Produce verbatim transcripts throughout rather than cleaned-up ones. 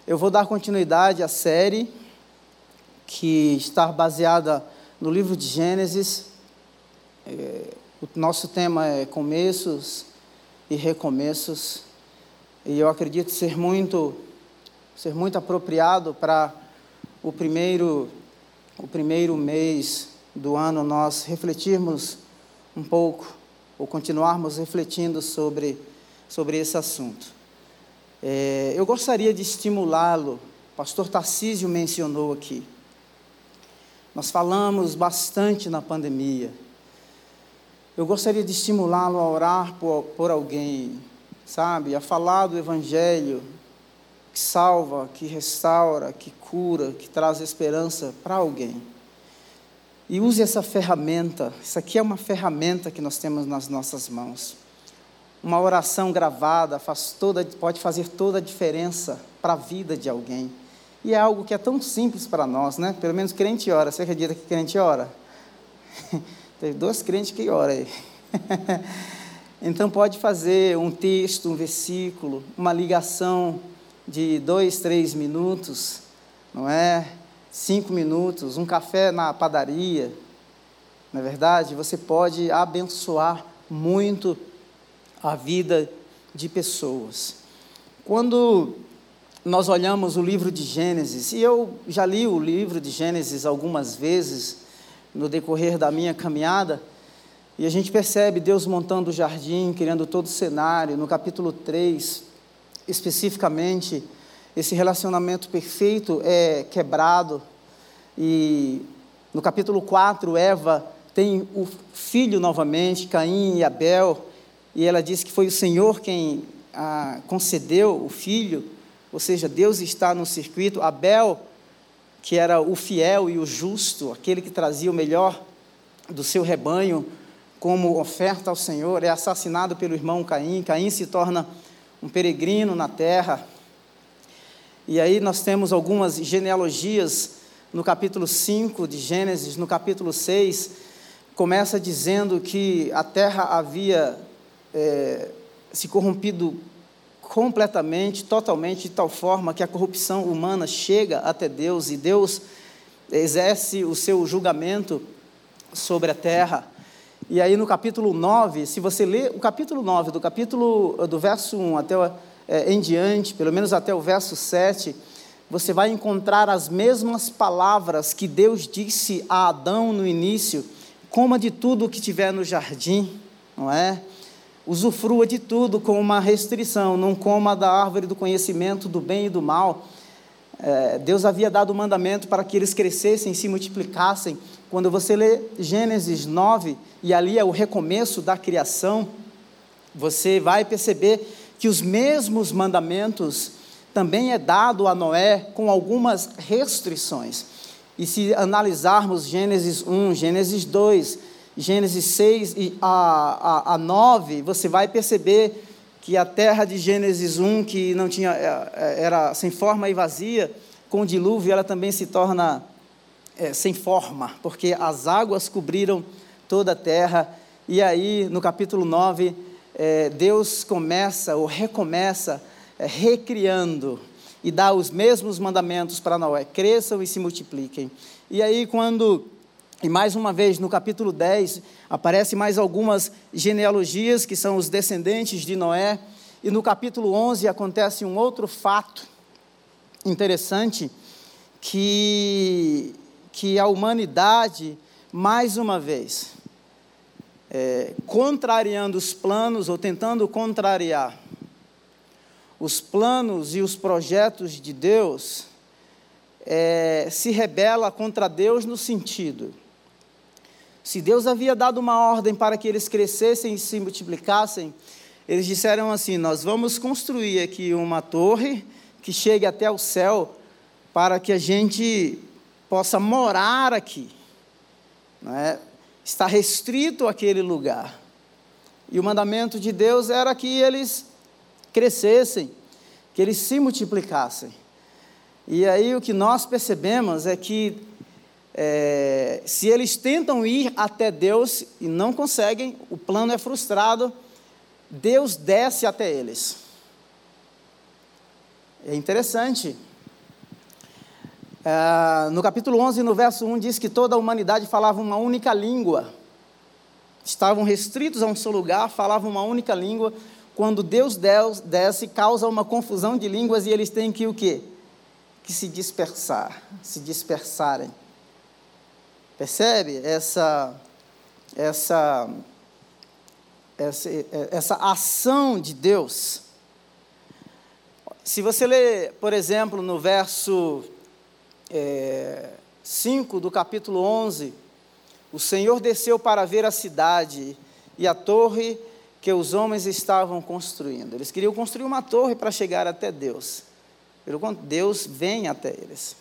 Eu vou dar continuidade à série que está baseada no livro de Gênesis. É, o nosso tema é começos e recomeços, e eu acredito ser muito, ser muito apropriado para o primeiro, o primeiro mês do ano nós refletirmos um pouco, ou continuarmos refletindo sobre, sobre esse assunto. É, eu gostaria de estimulá-lo, o pastor Tarcísio mencionou aqui. Nós falamos bastante na pandemia. Eu gostaria de estimulá-lo a orar por, por alguém, sabe? A falar do Evangelho que salva, que restaura, que cura, que traz esperança para alguém. E use essa ferramenta. Isso aqui é uma ferramenta que nós temos nas nossas mãos. Uma oração gravada faz toda, pode fazer toda a diferença para a vida de alguém. E é algo que é tão simples para nós, né? Pelo menos crente ora. Você acredita que crente ora? Tem dois crentes que oram aí. Então pode fazer um texto, um versículo, uma ligação de dois, três minutos, não é? Cinco minutos, um café na padaria. Na verdade, você pode abençoar muito a vida de pessoas. Quando nós olhamos o livro de Gênesis, e eu já li o livro de Gênesis algumas vezes no decorrer da minha caminhada, e a gente percebe Deus montando o jardim, criando todo o cenário. No capítulo três, especificamente, esse relacionamento perfeito é quebrado, e no capítulo quatro, Eva tem o filho novamente, Caim e Abel, e ela diz que foi o Senhor quem ah, concedeu o filho, ou seja, Deus está no circuito. Abel, que era o fiel e o justo, aquele que trazia o melhor do seu rebanho como oferta ao Senhor, é assassinado pelo irmão Caim. Caim se torna um peregrino na terra. E aí nós temos algumas genealogias no capítulo cinco de Gênesis. No capítulo seis, começa dizendo que a terra havia é, se corrompido completamente, totalmente, de tal forma que a corrupção humana chega até Deus, e Deus exerce o seu julgamento sobre a terra. E aí no capítulo nove, se você ler o capítulo nove, do capítulo, do verso um até é, em diante, pelo menos até o verso sete, você vai encontrar as mesmas palavras que Deus disse a Adão no início: coma de tudo o que tiver no jardim, não é? Usufrua de tudo com uma restrição, não coma da árvore do conhecimento do bem e do mal. É, Deus havia dado o mandamento para que eles crescessem e se multiplicassem. Quando você lê Gênesis nove, e ali é o recomeço da criação, você vai perceber que os mesmos mandamentos também é dado a Noé com algumas restrições. E se analisarmos Gênesis um, Gênesis dois, Gênesis seis e a, a, a nove, você vai perceber que a terra de Gênesis um, que não tinha, era sem forma e vazia, com o dilúvio ela também se torna é, sem forma, porque as águas cobriram toda a terra. E aí, no capítulo nove, é, Deus começa, ou recomeça, é, recriando, e dá os mesmos mandamentos para Noé: cresçam e se multipliquem. E aí, quando... E mais uma vez, no capítulo dez, aparece mais algumas genealogias, que são os descendentes de Noé. E no capítulo onze acontece um outro fato interessante, que, que a humanidade, mais uma vez, é, contrariando os planos, ou tentando contrariar os planos e os projetos de Deus, é, se rebela contra Deus no sentido... Se Deus havia dado uma ordem para que eles crescessem e se multiplicassem, eles disseram assim: nós vamos construir aqui uma torre que chegue até o céu, para que a gente possa morar aqui. Não é? Está restrito aquele lugar. E o mandamento de Deus era que eles crescessem, que eles se multiplicassem. E aí o que nós percebemos é que É, se eles tentam ir até Deus e não conseguem, o plano é frustrado, Deus desce até eles. É interessante, É, no capítulo onze, no verso um, diz que toda a humanidade falava uma única língua. Estavam restritos a um só lugar, falavam uma única língua. Quando Deus desce, causa uma confusão de línguas e eles têm que o quê? Que se dispersar, se dispersarem. Percebe essa, essa, essa, essa ação de Deus? Se você ler, por exemplo, no verso é, cinco do capítulo onze, o Senhor desceu para ver a cidade e a torre que os homens estavam construindo. Eles queriam construir uma torre para chegar até Deus. Pelo quanto Deus vem até eles.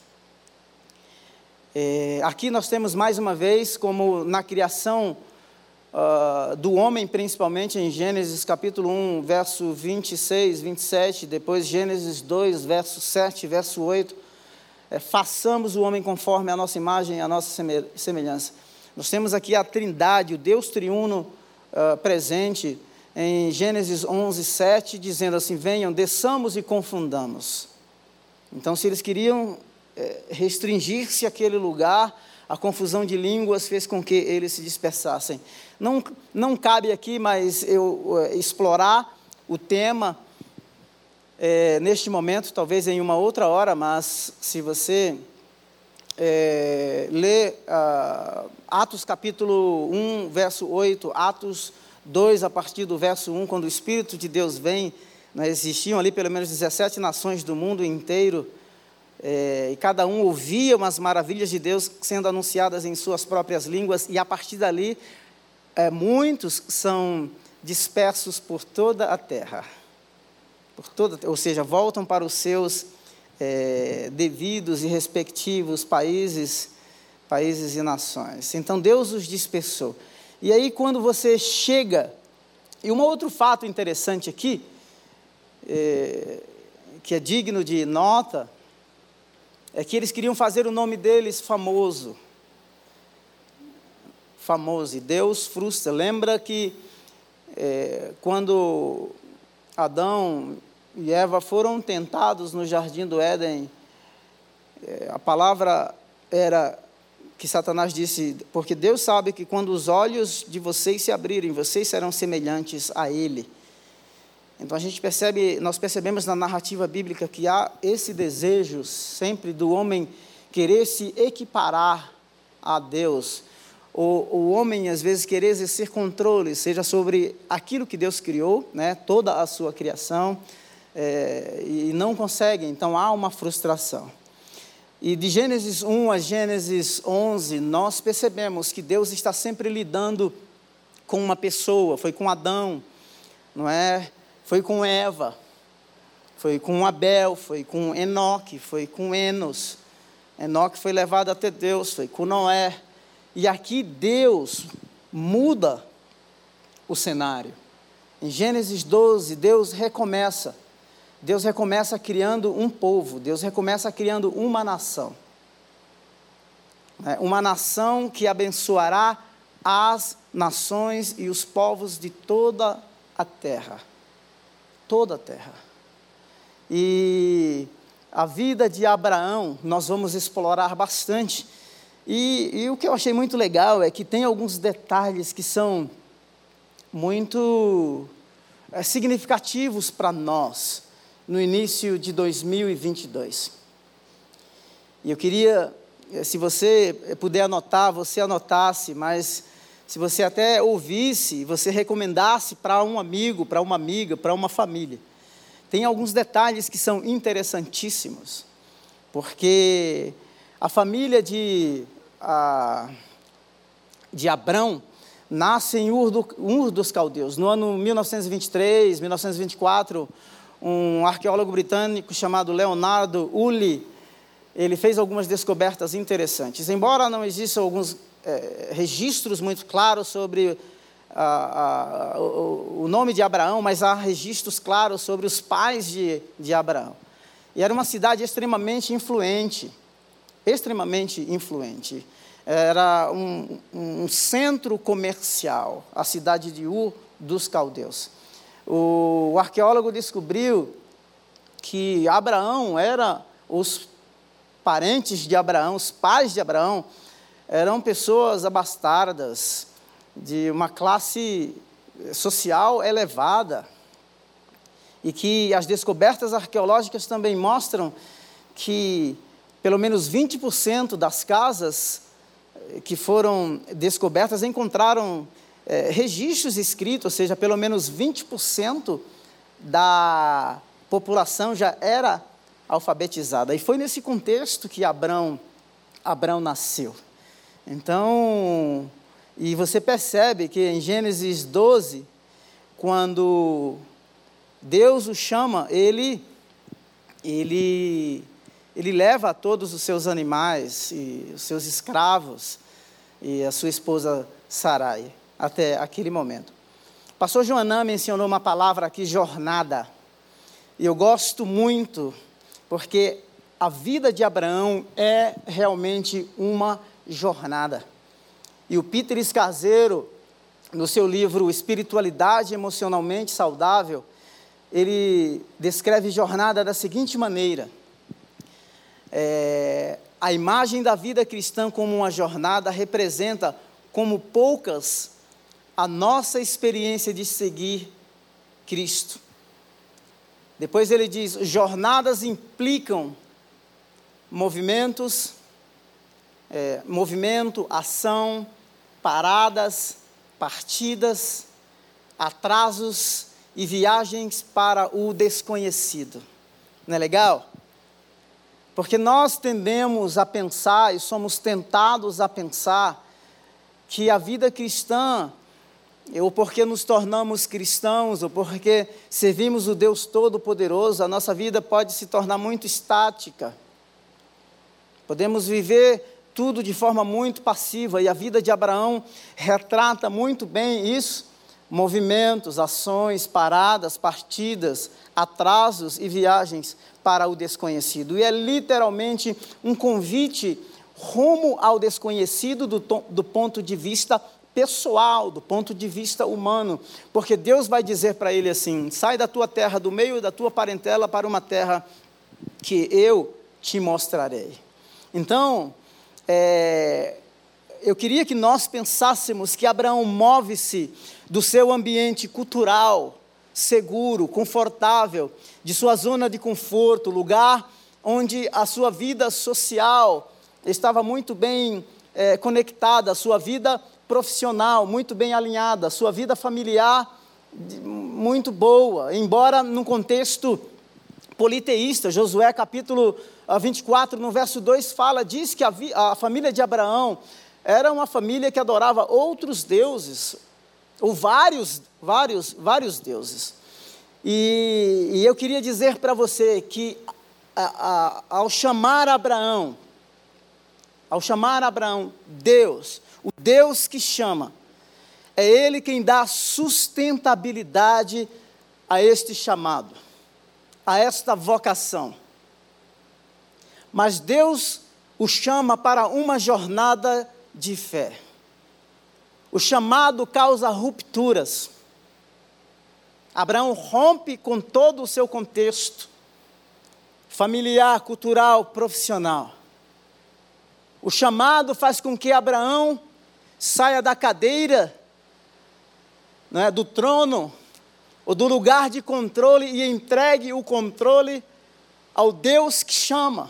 É, aqui nós temos mais uma vez, como na criação uh, do homem, principalmente em Gênesis capítulo um, verso vinte e seis, vinte e sete, depois Gênesis dois, verso sete, verso oito, é, façamos o homem conforme a nossa imagem e a nossa semelhança. Nós temos aqui a trindade, o Deus triuno uh, presente em Gênesis onze, sete, dizendo assim, venham, desçamos e confundamos. Então, se eles queriam é, restringir-se àquele lugar, a confusão de línguas fez com que eles se dispersassem. Não, não cabe aqui, mas eu é, explorar o tema é, neste momento, talvez em uma outra hora, mas se você é, ler uh, Atos capítulo um, verso oito, Atos dois, a partir do verso um, quando o Espírito de Deus vem, né, existiam ali pelo menos dezessete nações do mundo inteiro, é, e cada um ouvia umas maravilhas de Deus sendo anunciadas em suas próprias línguas, e a partir dali, é, muitos são dispersos por toda a terra, por toda, ou seja, voltam para os seus é, devidos e respectivos países, países e nações. Então Deus os dispersou. E aí quando você chega, e um outro fato interessante aqui, é, que é digno de nota, é que eles queriam fazer o nome deles famoso. Famoso. E Deus frustra. Lembra que é, quando Adão e Eva foram tentados no jardim do Éden, é, a palavra era que Satanás disse, porque Deus sabe que quando os olhos de vocês se abrirem, vocês serão semelhantes a Ele. Então a gente percebe, nós percebemos na narrativa bíblica que há esse desejo sempre do homem querer se equiparar a Deus. O, o homem às vezes querer exercer controle, seja sobre aquilo que Deus criou, né, toda a sua criação, é, e não consegue, então há uma frustração. E de Gênesis um a Gênesis onze, nós percebemos que Deus está sempre lidando com uma pessoa, foi com Adão, não é? Foi com Eva, foi com Abel, foi com Enoque, foi com Enos. Enoque foi levado até Deus, foi com Noé. E aqui Deus muda o cenário. Em Gênesis doze, Deus recomeça. Deus recomeça criando um povo, Deus recomeça criando uma nação. Uma nação que abençoará as nações e os povos de toda a terra. Toda a terra. E a vida de Abraão nós vamos explorar bastante. E, e o que eu achei muito legal é que tem alguns detalhes que são muito é, significativos para nós no início de dois mil e vinte e dois. E eu queria, se você puder anotar, você anotasse, mas se você até ouvisse, você recomendasse para um amigo, para uma amiga, para uma família. Tem alguns detalhes que são interessantíssimos, porque a família de, a, de Abrão nasce em Ur, do, Ur dos Caldeus. No ano mil novecentos e vinte e três, mil novecentos e vinte e quatro, um arqueólogo britânico chamado Leonardo Woolley, ele fez algumas descobertas interessantes. Embora não existam alguns é, registros muito claros sobre a, a, o, o nome de Abraão, mas há registros claros sobre os pais de, de Abraão. E era uma cidade extremamente influente, extremamente influente. Era um, um centro comercial, a cidade de Ur dos Caldeus. O, o arqueólogo descobriu que Abraão era os parentes de Abraão, os pais de Abraão, eram pessoas abastardas, de uma classe social elevada, e que as descobertas arqueológicas também mostram que pelo menos vinte por cento das casas que foram descobertas encontraram é, registros escritos, ou seja, pelo menos vinte por cento da população já era alfabetizada. E foi nesse contexto que Abrão, Abrão nasceu. Então, e você percebe que em Gênesis doze, quando Deus o chama, ele, ele, ele leva todos os seus animais, e os seus escravos, e a sua esposa Sarai, até aquele momento. O pastor Joanã mencionou uma palavra aqui, jornada, e eu gosto muito, porque a vida de Abraão é realmente uma jornada. E o Peter Escaseiro, no seu livro Espiritualidade Emocionalmente Saudável, ele descreve jornada da seguinte maneira: é, a imagem da vida cristã como uma jornada representa, como poucas, a nossa experiência de seguir Cristo. Depois ele diz: jornadas implicam movimentos, é, movimento, ação, paradas, partidas, atrasos e viagens para o desconhecido. Não é legal? Porque nós tendemos a pensar, e somos tentados a pensar, que a vida cristã, ou porque nos tornamos cristãos, ou porque servimos o Deus Todo-Poderoso, a nossa vida pode se tornar muito estática. Podemos viver tudo de forma muito passiva, e a vida de Abraão retrata muito bem isso: movimentos, ações, paradas, partidas, atrasos e viagens para o desconhecido. E é literalmente um convite rumo ao desconhecido do, do ponto de vista pessoal, do ponto de vista humano, porque Deus vai dizer para ele assim: sai da tua terra, do meio da tua parentela, para uma terra que eu te mostrarei. Então, é, eu queria que nós pensássemos que Abraão move-se do seu ambiente cultural, seguro, confortável, de sua zona de conforto, lugar onde a sua vida social estava muito bem é, conectada, a sua vida profissional muito bem alinhada, a sua vida familiar muito boa, embora num contexto politeísta. Josué capítulo vinte e quatro, no verso dois, fala, diz que a, vi, a família de Abraão era uma família que adorava outros deuses, ou vários, vários, vários deuses. E, e eu queria dizer para você que a, a, ao chamar Abraão, ao chamar Abraão, Deus, o Deus que chama, é Ele quem dá sustentabilidade a este chamado, a esta vocação. Mas Deus o chama para uma jornada de fé. O chamado causa rupturas. Abraão rompe com todo o seu contexto familiar, cultural, profissional. O chamado faz com que Abraão saia da cadeira, não é, do trono, ou do lugar de controle, e entregue o controle ao Deus que chama.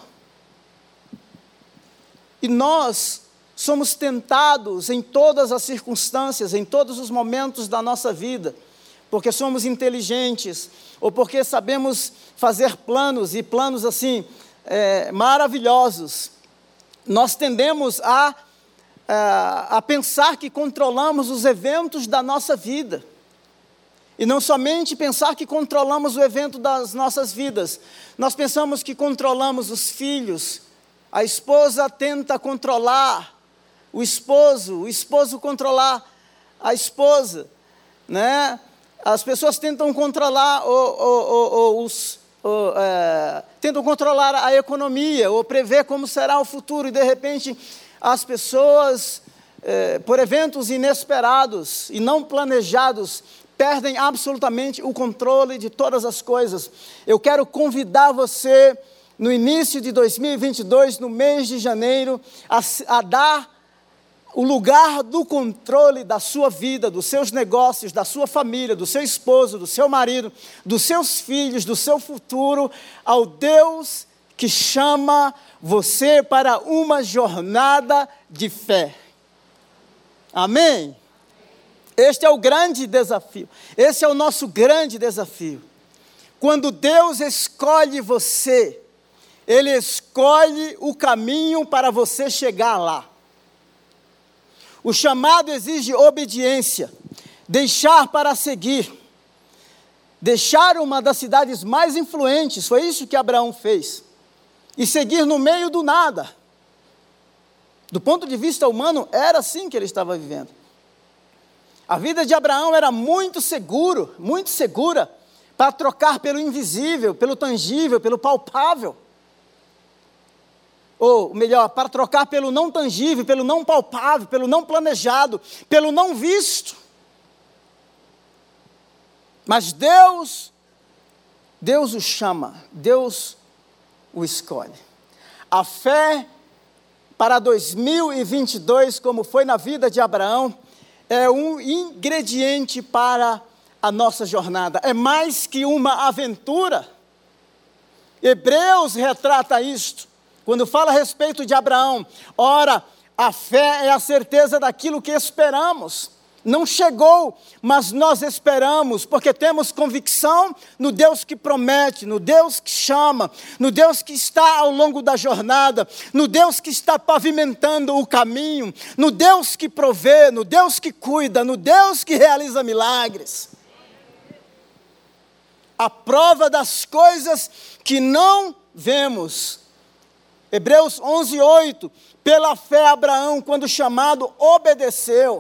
E nós somos tentados em todas as circunstâncias, em todos os momentos da nossa vida, porque somos inteligentes, ou porque sabemos fazer planos, e planos assim, é, maravilhosos. Nós tendemos a, a, a pensar que controlamos os eventos da nossa vida. E não somente pensar que controlamos o evento das nossas vidas, nós pensamos que controlamos os filhos. A esposa tenta controlar o esposo, o esposo controlar a esposa, né? As pessoas tentam controlar, ou, ou, ou, ou os, ou, é, tentam controlar a economia, ou prever como será o futuro, e de repente as pessoas, é, por eventos inesperados e não planejados, perdem absolutamente o controle de todas as coisas. Eu quero convidar você no início de dois mil e vinte e dois, no mês de janeiro, a, a dar o lugar do controle da sua vida, dos seus negócios, da sua família, do seu esposo, do seu marido, dos seus filhos, do seu futuro, ao Deus que chama você para uma jornada de fé. Amém? Este é o grande desafio. Esse é o nosso grande desafio. Quando Deus escolhe você, Ele escolhe o caminho para você chegar lá. O chamado exige obediência, deixar para seguir, deixar uma das cidades mais influentes, foi isso que Abraão fez, e seguir no meio do nada. Do ponto de vista humano, era assim que ele estava vivendo. A vida de Abraão era muito seguro, muito segura, para trocar pelo invisível, pelo tangível, pelo palpável. Ou melhor, para trocar pelo não tangível, pelo não palpável, pelo não planejado, pelo não visto. Mas Deus, Deus o chama, Deus o escolhe. A fé para dois mil e vinte e dois, como foi na vida de Abraão, é um ingrediente para a nossa jornada. É mais que uma aventura. Hebreus retrata isto. Quando fala a respeito de Abraão, ora, a fé é a certeza daquilo que esperamos. Não chegou, mas nós esperamos, porque temos convicção no Deus que promete, no Deus que chama, no Deus que está ao longo da jornada, no Deus que está pavimentando o caminho, no Deus que provê, no Deus que cuida, no Deus que realiza milagres. A prova das coisas que não vemos. Hebreus onze, oito, pela fé Abraão, quando chamado, obedeceu.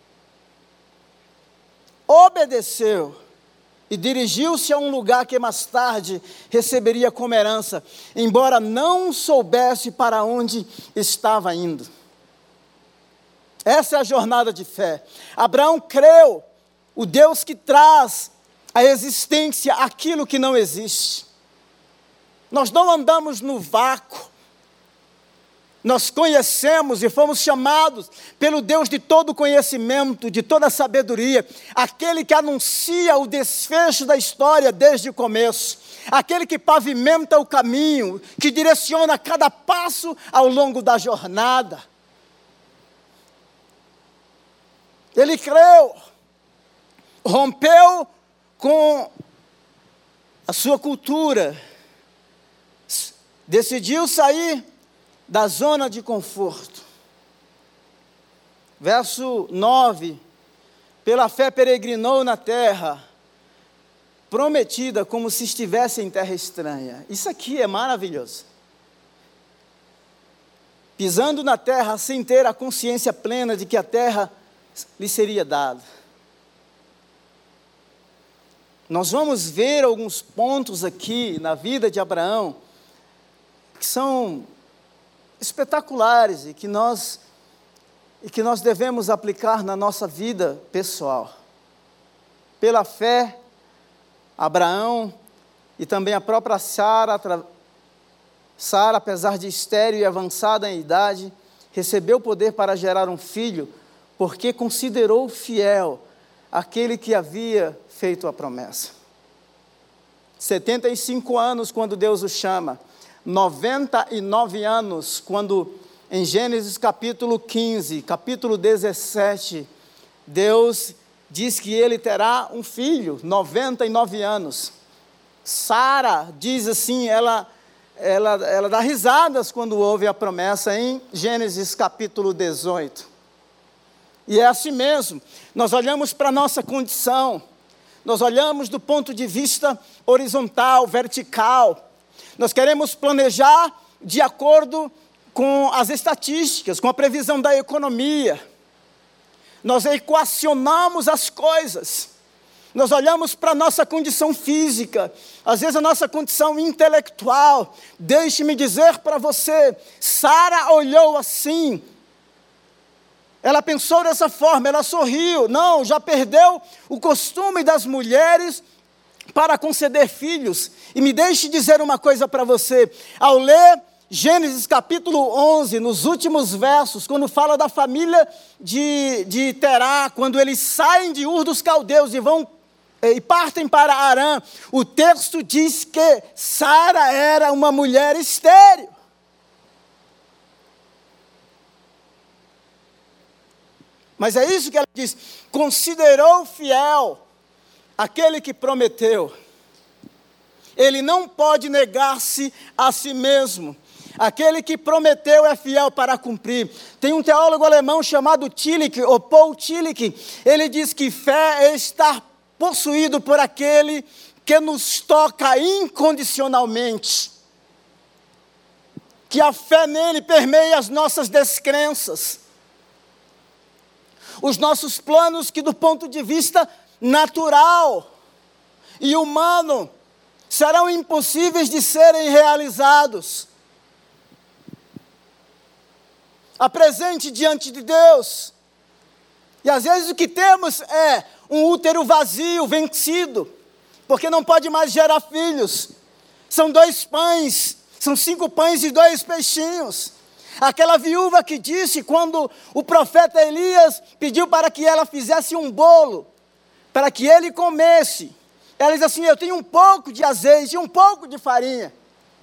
Obedeceu. E dirigiu-se a um lugar que mais tarde receberia como herança, embora não soubesse para onde estava indo. Essa é a jornada de fé. Abraão creu, o Deus que traz à existência aquilo que não existe. Nós não andamos no vácuo. Nós conhecemos e fomos chamados pelo Deus de todo conhecimento, de toda sabedoria, aquele que anuncia o desfecho da história desde o começo, aquele que pavimenta o caminho, que direciona cada passo ao longo da jornada. Ele creu, rompeu com a sua cultura, decidiu sair da zona de conforto. Verso nove, pela fé peregrinou na terra prometida, como se estivesse em terra estranha. Isso aqui é maravilhoso. Pisando na terra sem ter a consciência plena de que a terra lhe seria dada. Nós vamos ver alguns pontos aqui na vida de Abraão que são espetaculares e que nós, e que nós devemos aplicar na nossa vida pessoal. Pela fé, Abraão e também a própria Sara, Sara, apesar de estéril e avançada em idade, recebeu poder para gerar um filho, porque considerou fiel aquele que havia feito a promessa. setenta e cinco anos quando Deus o chama, noventa e nove anos, quando em Gênesis capítulo quinze, capítulo dezessete, Deus diz que ele terá um filho, noventa e nove anos. Sara diz assim, ela, ela, ela dá risadas quando ouve a promessa em Gênesis capítulo dezoito. E é assim mesmo, nós olhamos para a nossa condição, nós olhamos do ponto de vista horizontal, vertical. Nós queremos planejar de acordo com as estatísticas, com a previsão da economia. Nós equacionamos as coisas. Nós olhamos para a nossa condição física, às vezes a nossa condição intelectual. Deixe-me dizer para você, Sara olhou assim. Ela pensou dessa forma, ela sorriu. Não, já perdeu o costume das mulheres para conceder filhos. E me deixe dizer uma coisa para você. Ao ler Gênesis capítulo onze, nos últimos versos, quando fala da família de, de Terá, quando eles saem de Ur dos Caldeus e vão e partem para Harã, o texto diz que Sara era uma mulher estéril. Mas é isso que ela diz: considerou fiel aquele que prometeu. Ele não pode negar-se a si mesmo. Aquele que prometeu é fiel para cumprir. Tem um teólogo alemão chamado Tillich, ou Paul Tillich. Ele diz que fé é estar possuído por aquele que nos toca incondicionalmente. Que a fé nele permeia as nossas descrenças. Os nossos planos que do ponto de vista natural e humano serão impossíveis de serem realizados. Apresente diante de Deus. E às vezes o que temos é um útero vazio, vencido, porque não pode mais gerar filhos. São dois pães, são cinco pães e dois peixinhos. Aquela viúva que disse, quando o profeta Elias pediu para que ela fizesse um bolo, para que ele comesse, ela diz assim: eu tenho um pouco de azeite e um pouco de farinha.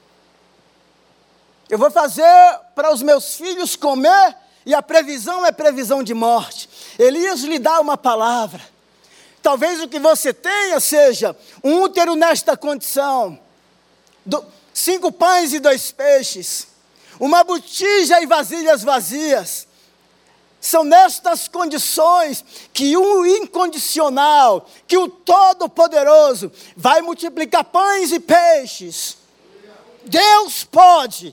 Eu vou fazer para os meus filhos comer, e a previsão é previsão de morte. Elias lhe dá uma palavra. Talvez o que você tenha seja um útero nesta condição, do, cinco pães e dois peixes, uma botija e vasilhas vazias. São nestas condições que o incondicional, que o Todo-Poderoso vai multiplicar pães e peixes. Deus pode.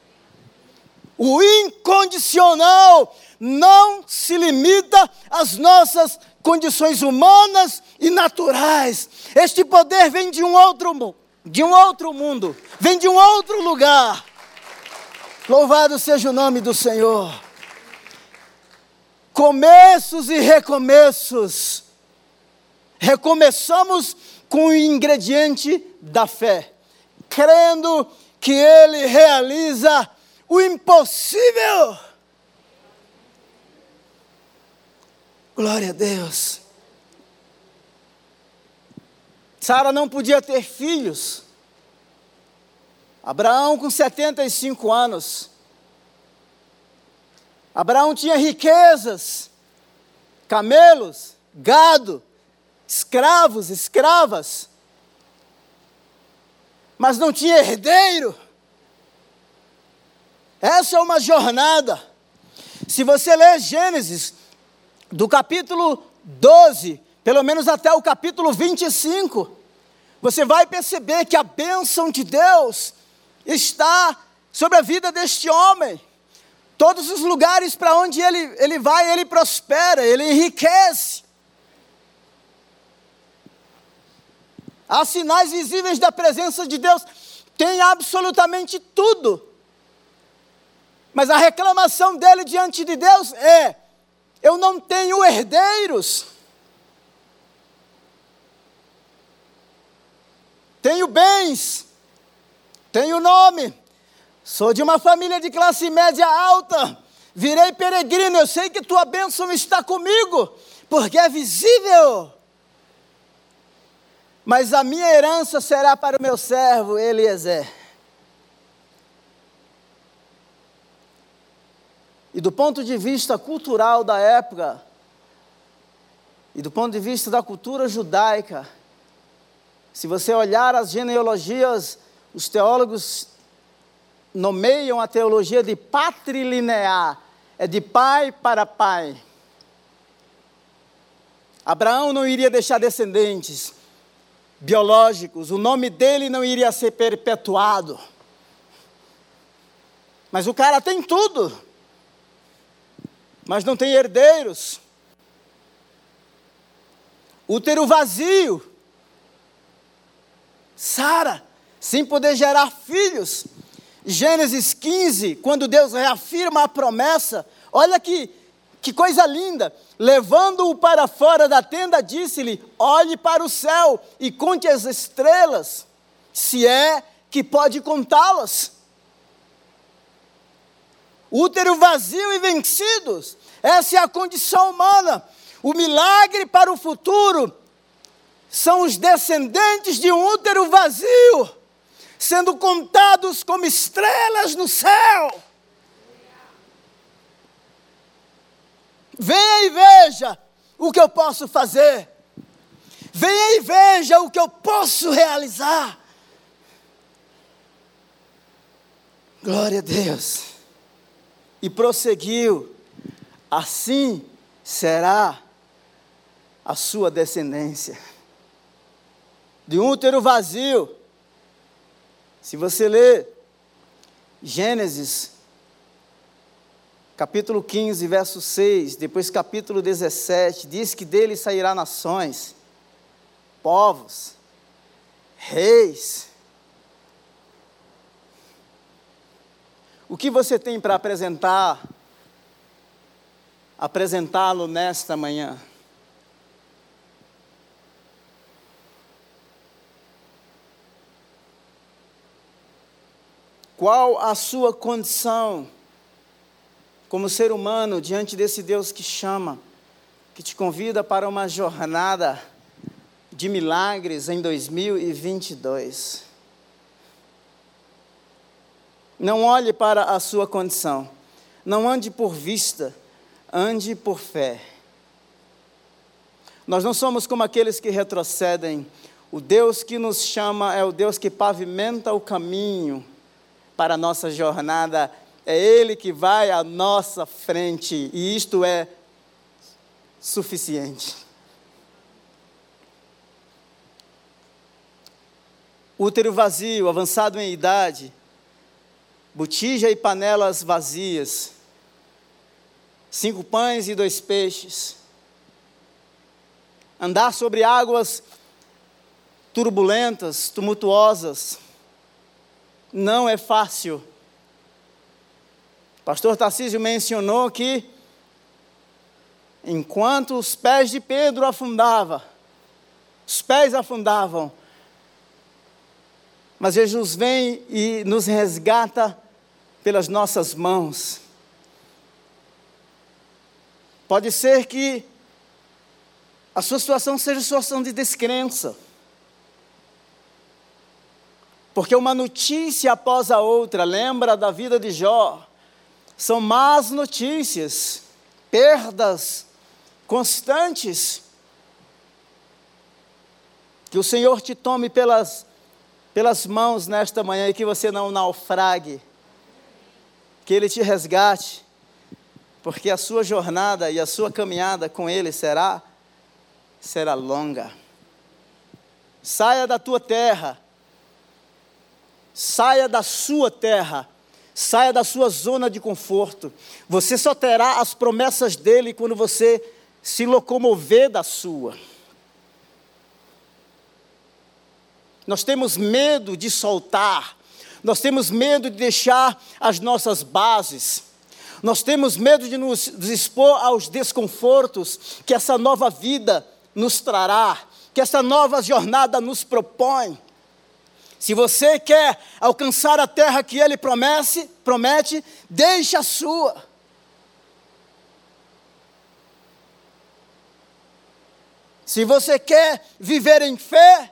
O incondicional não se limita às nossas condições humanas e naturais. Este poder vem de um outro, de um outro mundo, vem de um outro lugar. Louvado seja o nome do Senhor. Começos e recomeços. Recomeçamos com o ingrediente da fé, crendo que Ele realiza o impossível. Glória a Deus. Sara não podia ter filhos. Abraão com setenta e cinco anos. Abraão tinha riquezas, camelos, gado, escravos, escravas, mas não tinha herdeiro. Essa é uma jornada. Se você ler Gênesis, do capítulo doze, pelo menos até o capítulo vinte e cinco, você vai perceber que a bênção de Deus está sobre a vida deste homem. Todos os lugares para onde ele, ele vai, ele prospera, ele enriquece. Há sinais visíveis da presença de Deus, tem absolutamente tudo. Mas a reclamação dele diante de Deus é: eu não tenho herdeiros. Tenho bens, tenho nome, sou de uma família de classe média alta, virei peregrino, eu sei que tua bênção está comigo, porque é visível. Mas a minha herança será para o meu servo Eliezer. E do ponto de vista cultural da época, e do ponto de vista da cultura judaica, se você olhar as genealogias, os teólogos nomeiam a teologia de patrilinear, é de pai para pai. Abraão não iria deixar descendentes biológicos, o nome dele não iria ser perpetuado. Mas o cara tem tudo, mas não tem herdeiros. Útero vazio. Sara, sem poder gerar filhos. Gênesis quinze, quando Deus reafirma a promessa, olha que, Que coisa linda! Levando-o para fora da tenda, disse-lhe: olhe para o céu e conte as estrelas, se é que pode contá-las. Útero vazio e vencidos, essa é a condição humana. O milagre para o futuro são os descendentes de um útero vazio, sendo contados como estrelas no céu. Venha e veja o que eu posso fazer. Venha e veja o que eu posso realizar. Glória a Deus. E prosseguiu: assim será a sua descendência. De um útero vazio. Se você ler Gênesis, capítulo quinze, verso seis, depois capítulo dezessete, diz que dele sairá nações, povos, reis. O que você tem para apresentar, apresentá-lo nesta manhã? Qual a sua condição como ser humano diante desse Deus que chama, que te convida para uma jornada de milagres em dois mil e vinte e dois? Não olhe para a sua condição, não ande por vista, ande por fé. Nós não somos como aqueles que retrocedem. O Deus que nos chama é o Deus que pavimenta o caminho para a nossa jornada. É Ele que vai à nossa frente, e isto é suficiente. Útero vazio, avançado em idade, botija e panelas vazias, cinco pães e dois peixes. Andar sobre águas turbulentas, tumultuosas, não é fácil. Pastor Tarcísio mencionou que, enquanto os pés de Pedro afundavam, os pés afundavam, mas Jesus vem e nos resgata pelas nossas mãos. Pode ser que a sua situação seja situação de descrença, porque uma notícia após a outra, lembra da vida de Jó, são más notícias, perdas constantes. Que o Senhor te tome pelas, pelas mãos nesta manhã e que você não naufrague, que Ele te resgate, porque a sua jornada e a sua caminhada com Ele será, será longa. Saia da tua terra, saia da sua terra, saia da sua zona de conforto. Você só terá as promessas dEle quando você se locomover da sua. Nós temos medo de soltar, nós temos medo de deixar as nossas bases, nós temos medo de nos expor aos desconfortos que essa nova vida nos trará, que essa nova jornada nos propõe. Se você quer alcançar a terra que Ele promete, promete, deixe a sua. Se você quer viver em fé,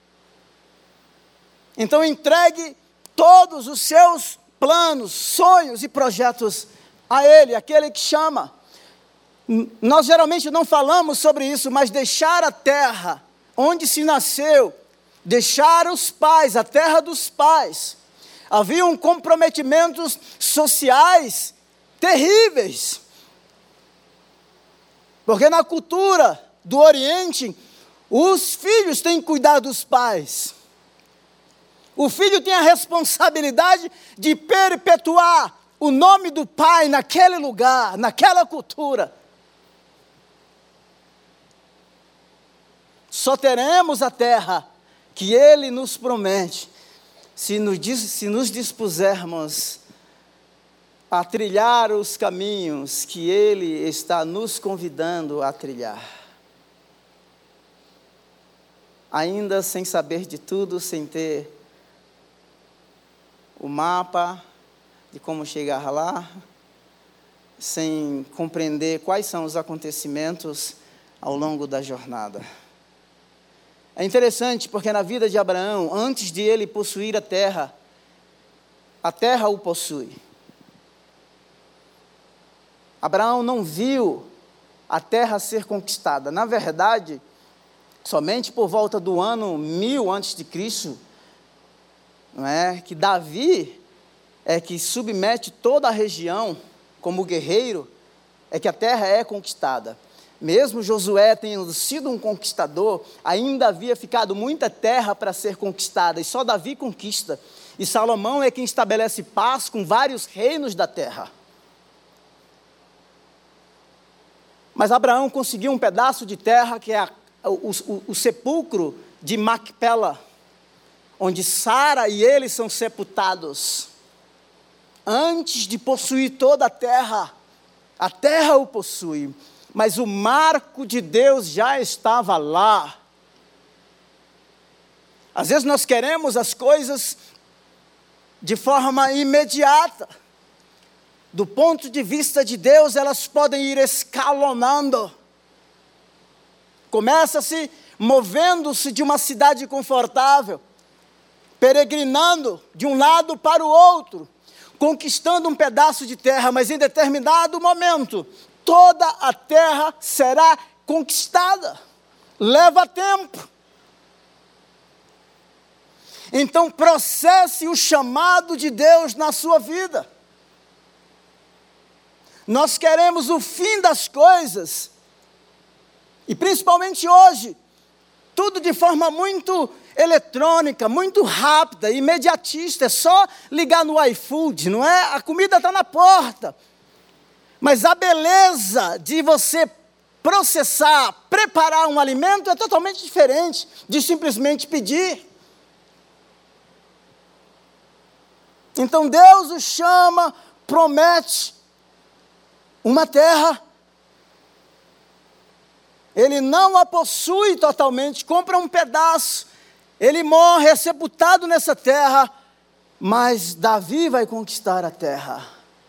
então entregue todos os seus planos, sonhos e projetos a Ele, aquele que chama. Nós geralmente não falamos sobre isso, mas deixar a terra onde se nasceu, deixar os pais, a terra dos pais. Haviam comprometimentos sociais terríveis. Porque na cultura do Oriente, os filhos têm que cuidar dos pais. O filho tem a responsabilidade de perpetuar o nome do pai naquele lugar, naquela cultura. Só teremos a terra que Ele nos promete, se nos, se nos dispusermos a trilhar os caminhos que Ele está nos convidando a trilhar. Ainda sem saber de tudo, sem ter o mapa de como chegar lá, sem compreender quais são os acontecimentos ao longo da jornada. É interessante porque na vida de Abraão, antes de ele possuir a terra, a terra o possui. Abraão não viu a terra ser conquistada. Na verdade, somente por volta do ano mil antes de Cristo, não é, que Davi é que submete toda a região como guerreiro, é que a terra é conquistada. Mesmo Josué tendo sido um conquistador, ainda havia ficado muita terra para ser conquistada, e só Davi conquista. E Salomão é quem estabelece paz com vários reinos da terra. Mas Abraão conseguiu um pedaço de terra que é a, o, o, o sepulcro de Macpela, onde Sara e ele são sepultados. Antes de possuir toda a terra, a terra o possui, mas o marco de Deus já estava lá. Às vezes nós queremos as coisas de forma imediata. Do ponto de vista de Deus, elas podem ir escalonando. Começa-se movendo-se de uma cidade confortável, peregrinando de um lado para o outro, conquistando um pedaço de terra, mas em determinado momento, toda a terra será conquistada. Leva tempo. Então, processe o chamado de Deus na sua vida. Nós queremos o fim das coisas, e principalmente hoje, tudo de forma muito eletrônica, muito rápida, imediatista. É só ligar no iFood, não é? A comida está na porta. Mas a beleza de você processar, preparar um alimento é totalmente diferente de simplesmente pedir. Então Deus o chama, promete uma terra. Ele não a possui totalmente, compra um pedaço, ele morre, é sepultado nessa terra, mas Davi vai conquistar a terra.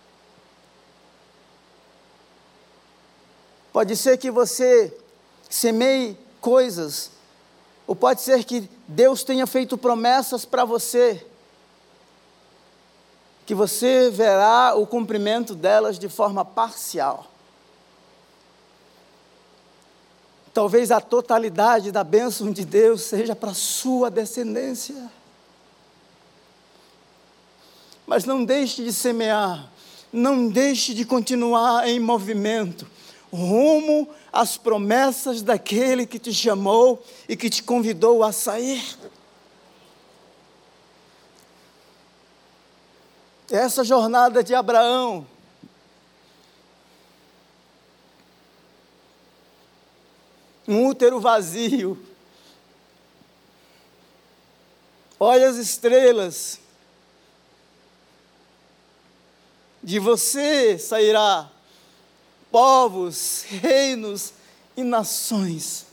Pode ser que você semeie coisas, ou pode ser que Deus tenha feito promessas para você, que você verá o cumprimento delas de forma parcial. Talvez a totalidade da bênção de Deus seja para a sua descendência. Mas não deixe de semear, não deixe de continuar em movimento, rumo às promessas daquele que te chamou e que te convidou a sair. Essa jornada de Abraão, um útero vazio, olha as estrelas, de você sairá povos, reinos e nações.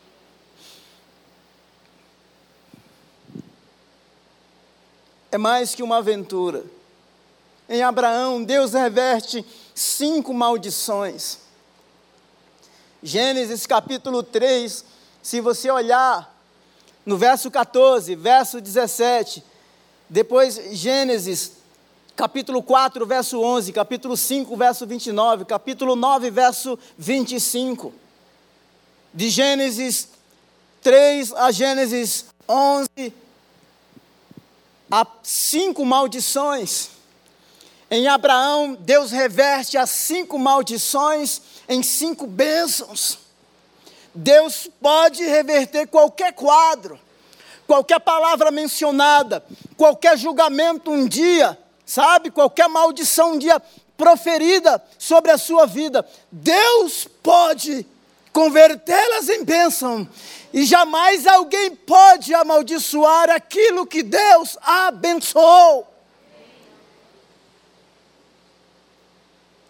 É mais que uma aventura. Em Abraão, Deus reverte cinco maldições. Gênesis capítulo três, se você olhar no verso catorze, verso dezessete, depois Gênesis capítulo quatro, verso onze, capítulo cinco, verso vinte e nove, capítulo nove, verso vinte e cinco. De Gênesis três a Gênesis onze, há cinco maldições. Em Abraão, Deus reverte as cinco maldições em cinco bênçãos. Deus pode reverter qualquer quadro, qualquer palavra mencionada, qualquer julgamento um dia, sabe? Qualquer maldição um dia proferida sobre a sua vida. Deus pode convertê-las em bênção. E jamais alguém pode amaldiçoar aquilo que Deus abençoou.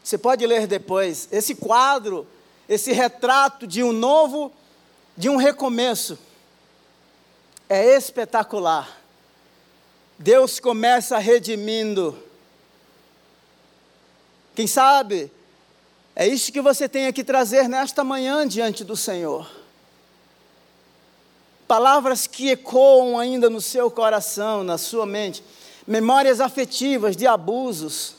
Você pode ler depois. Esse quadro, esse retrato de um novo, de um recomeço, é espetacular. Deus começa redimindo. Quem sabe, é isso que você tem que trazer nesta manhã diante do Senhor. Palavras que ecoam ainda no seu coração, na sua mente. Memórias afetivas de abusos.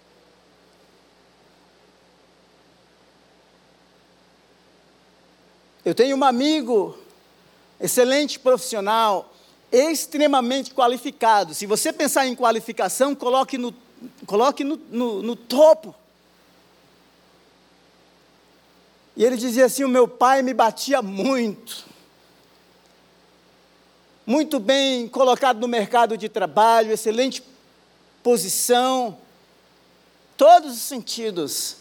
Eu tenho um amigo, excelente profissional, extremamente qualificado. Se você pensar em qualificação, coloque no, coloque no, no, no topo. E ele dizia assim: o meu pai me batia muito. Muito bem colocado no mercado de trabalho, excelente posição, todos os sentidos.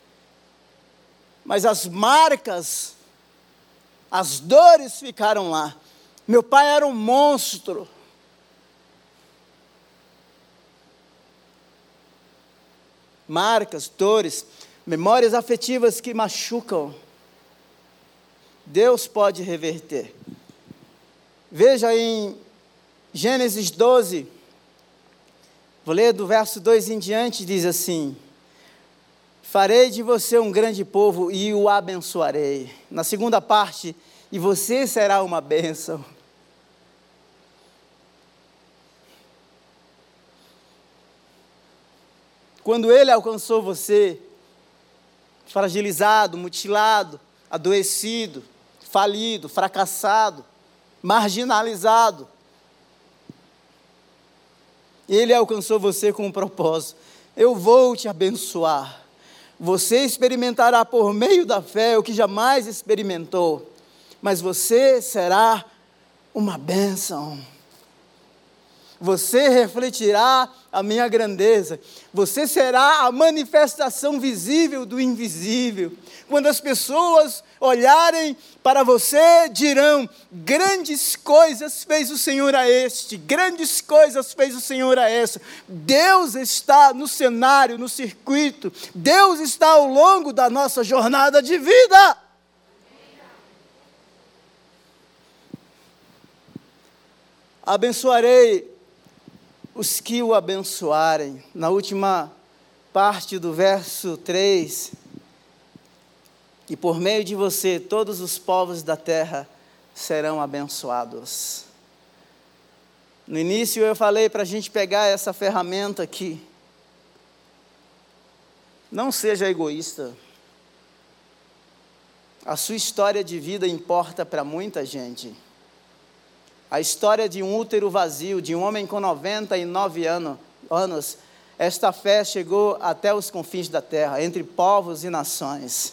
Mas as marcas, as dores ficaram lá. Meu pai era um monstro. Marcas, dores, memórias afetivas que machucam. Deus pode reverter. Veja em Gênesis doze, vou ler do verso dois em diante, diz assim: farei de você um grande povo e o abençoarei. Na segunda parte, e você será uma bênção. Quando ele alcançou você, fragilizado, mutilado, adoecido, falido, fracassado, marginalizado, ele alcançou você com um propósito: eu vou te abençoar. Você experimentará por meio da fé o que jamais experimentou, mas você será uma bênção. Você refletirá a minha grandeza. Você será a manifestação visível do invisível. Quando as pessoas olharem para você, dirão: grandes coisas fez o Senhor a este, grandes coisas fez o Senhor a essa. Deus está no cenário, no circuito. Deus está ao longo da nossa jornada de vida. Abençoarei os que o abençoarem. Na última parte do verso três, e por meio de você, todos os povos da terra serão abençoados. No início eu falei para a gente pegar essa ferramenta aqui. Não seja egoísta. A sua história de vida importa para muita gente. A história de um útero vazio, de um homem com noventa e nove anos, anos, esta fé chegou até os confins da terra, entre povos e nações.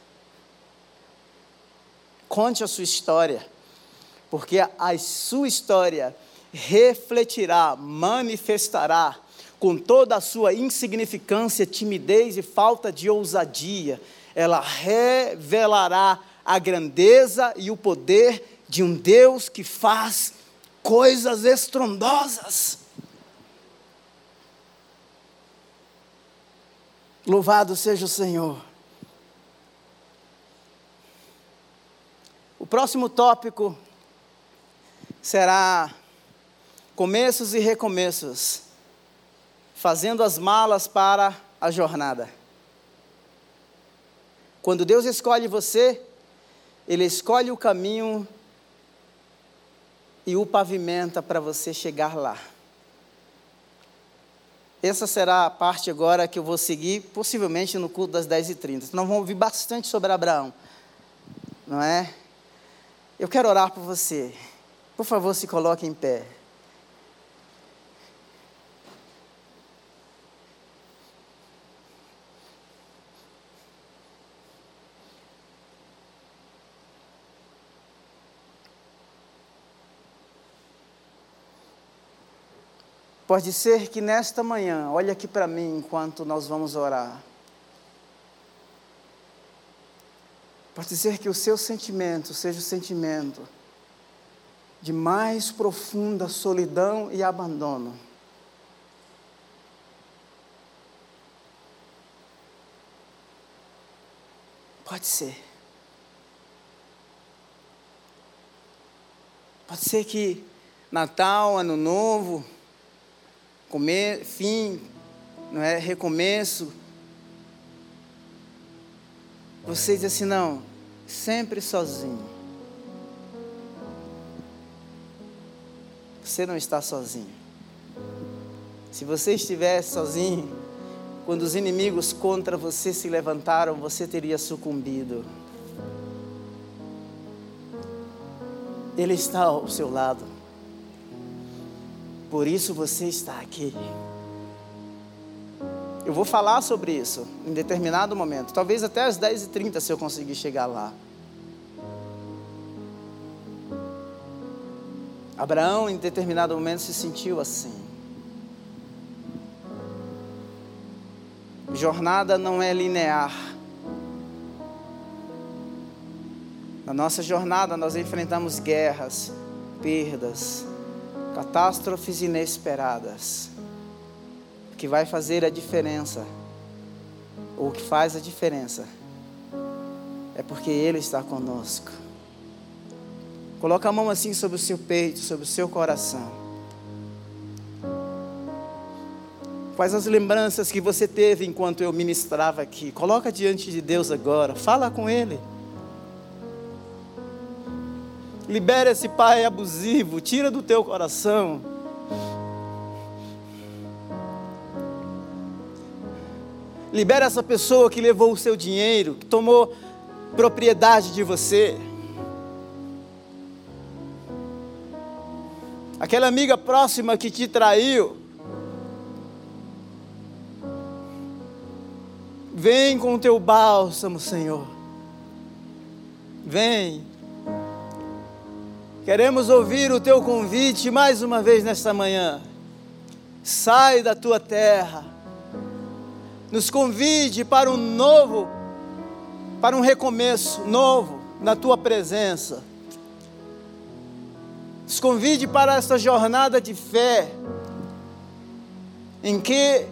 Conte a sua história, porque a sua história refletirá, manifestará, com toda a sua insignificância, timidez e falta de ousadia, ela revelará a grandeza e o poder de um Deus que faz coisas estrondosas. Louvado seja o Senhor. O próximo tópico será começos e recomeços, fazendo as malas para a jornada. Quando Deus escolhe você, Ele escolhe o caminho e o pavimenta para você chegar lá. Essa será a parte agora que eu vou seguir, possivelmente no culto das dez e trinta. Nós vamos ouvir bastante sobre Abraão, não é? Eu quero orar por você. Por favor, se coloque em pé. Pode ser que nesta manhã, olha aqui para mim enquanto nós vamos orar. Pode ser que o seu sentimento seja o sentimento de mais profunda solidão e abandono. Pode ser. Pode ser que Natal, Ano Novo, come, fim, não é, recomeço, você diz assim, não, sempre sozinho. Você não está sozinho. Se você estivesse sozinho, quando os inimigos contra você se levantaram, você teria sucumbido. Ele está ao seu lado. Por isso você está aqui. Eu vou falar sobre isso em determinado momento. Talvez até às dez e trinta, se eu conseguir chegar lá. Abraão, em determinado momento, se sentiu assim. Jornada não é linear. Na nossa jornada nós enfrentamos guerras, perdas, catástrofes inesperadas. O que vai fazer a diferença, ou o que faz a diferença, é porque Ele está conosco. Coloca a mão assim sobre o seu peito, sobre o seu coração. Quais as lembranças que você teve enquanto eu ministrava aqui? Coloca diante de Deus agora, fala com Ele. Libera esse pai abusivo, tira do teu coração. Libera essa pessoa que levou o seu dinheiro, que tomou propriedade de você. Aquela amiga próxima que te traiu. Vem com o teu bálsamo, Senhor. Vem. Queremos ouvir o teu convite mais uma vez nesta manhã. Sai da tua terra. Nos convide para um novo, para um recomeço novo na tua presença. Nos convide para essa jornada de fé, em que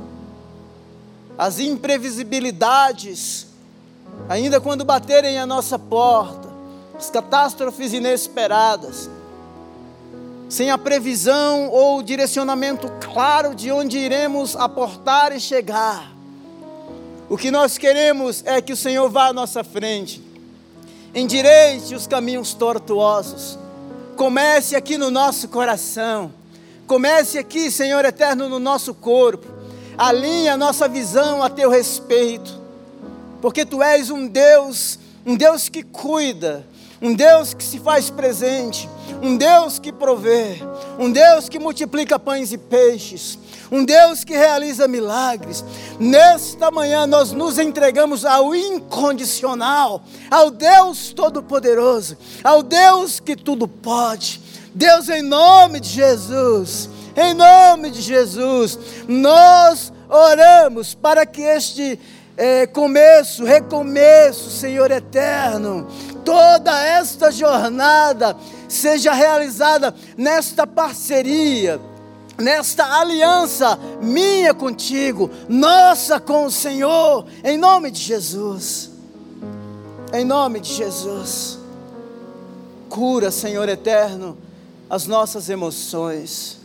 as imprevisibilidades, ainda quando baterem à nossa porta, as catástrofes inesperadas, sem a previsão ou direcionamento claro de onde iremos aportar e chegar, o que nós queremos é que o Senhor vá à nossa frente, endireite os caminhos tortuosos, comece aqui no nosso coração, comece aqui, Senhor eterno, no nosso corpo, alinhe a nossa visão a teu respeito, porque tu és um Deus, um Deus que cuida, um Deus que se faz presente, um Deus que provê, um Deus que multiplica pães e peixes, um Deus que realiza milagres. Nesta manhã nós nos entregamos ao incondicional, ao Deus Todo-Poderoso, ao Deus que tudo pode. Deus, em nome de Jesus, em nome de Jesus, nós oramos para que este é, começo, recomeço, Senhor eterno, toda esta jornada seja realizada nesta parceria, nesta aliança minha contigo, nossa com o Senhor, em nome de Jesus, em nome de Jesus. Cura, Senhor eterno, as nossas emoções,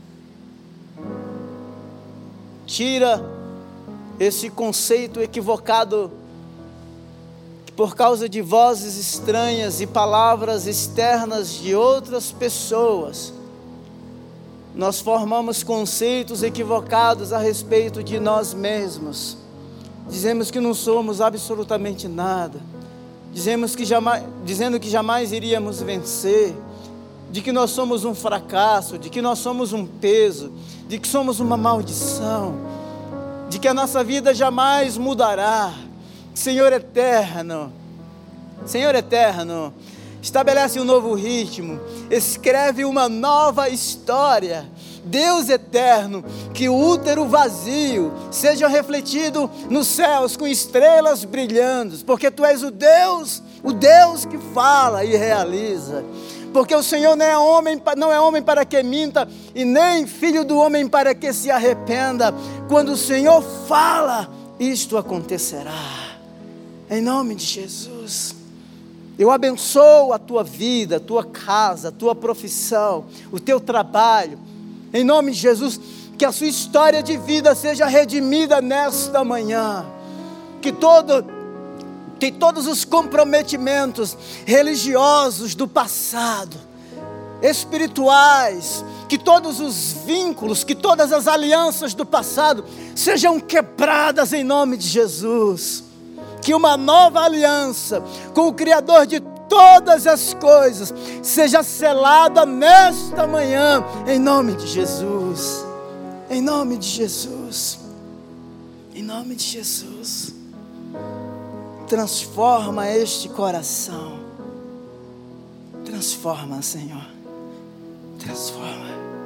tira esse conceito equivocado, que por causa de vozes estranhas e palavras externas de outras pessoas, nós formamos conceitos equivocados a respeito de nós mesmos. Dizemos que não somos absolutamente nada, dizemos que jamais, dizendo que jamais iríamos vencer, de que nós somos um fracasso, de que nós somos um peso, de que somos uma maldição, de que a nossa vida jamais mudará. Senhor eterno, Senhor eterno, estabelece um novo ritmo, escreve uma nova história. Deus eterno, que o útero vazio seja refletido nos céus com estrelas brilhando, porque Tu és o Deus, o Deus que fala e realiza. Porque o Senhor não é homem, não é homem para que minta, e nem filho do homem para que se arrependa. Quando o Senhor fala, isto acontecerá. Em nome de Jesus. Eu abençoo a tua vida, a tua casa, a tua profissão, o teu trabalho. Em nome de Jesus, que a sua história de vida seja redimida nesta manhã. Que todo, que todos os comprometimentos religiosos do passado, espirituais, que todos os vínculos, que todas as alianças do passado sejam quebradas em nome de Jesus. Que uma nova aliança com o Criador de todas as coisas seja selada nesta manhã, em nome de Jesus. Em nome de Jesus. Em nome de Jesus. Transforma este coração. Transforma, Senhor. Transforma.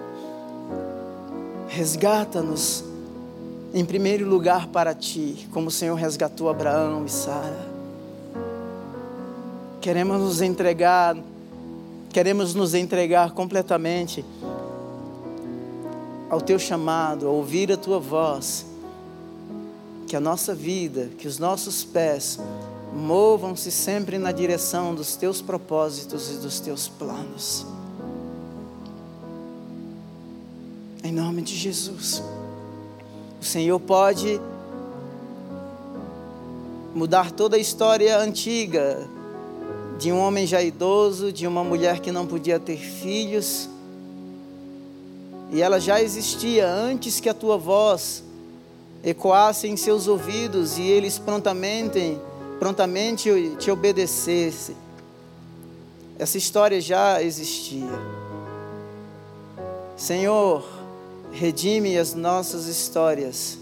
Resgata-nos em primeiro lugar para Ti, como o Senhor resgatou Abraão e Sara. Queremos nos entregar, queremos nos entregar completamente ao Teu chamado, a ouvir a Tua voz. Que a nossa vida, que os nossos pés movam-se sempre na direção dos Teus propósitos e dos Teus planos. Em nome de Jesus. O Senhor pode mudar toda a história antiga de um homem já idoso, de uma mulher que não podia ter filhos, e ela já existia antes que a tua voz ecoasse em seus ouvidos e eles prontamente, prontamente te obedecessem. Essa história já existia. Senhor, redime as nossas histórias.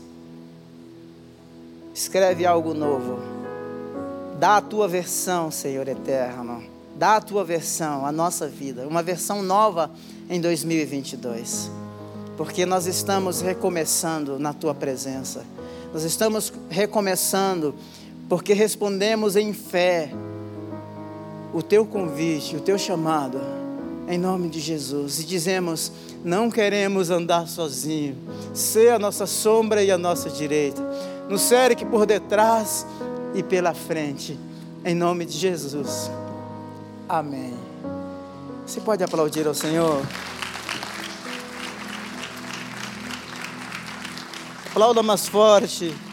Escreve algo novo. Dá a tua versão, Senhor eterno. Dá a tua versão, a nossa vida. Uma versão nova em dois mil e vinte e dois. Porque nós estamos recomeçando na tua presença. Nós estamos recomeçando porque respondemos em fé o teu convite, o teu chamado. Em nome de Jesus. E dizemos: não queremos andar sozinhos. Sê a nossa sombra e a nossa direita. Nos cerque por detrás e pela frente. Em nome de Jesus. Amém. Você pode aplaudir ao Senhor? Aplauda mais forte.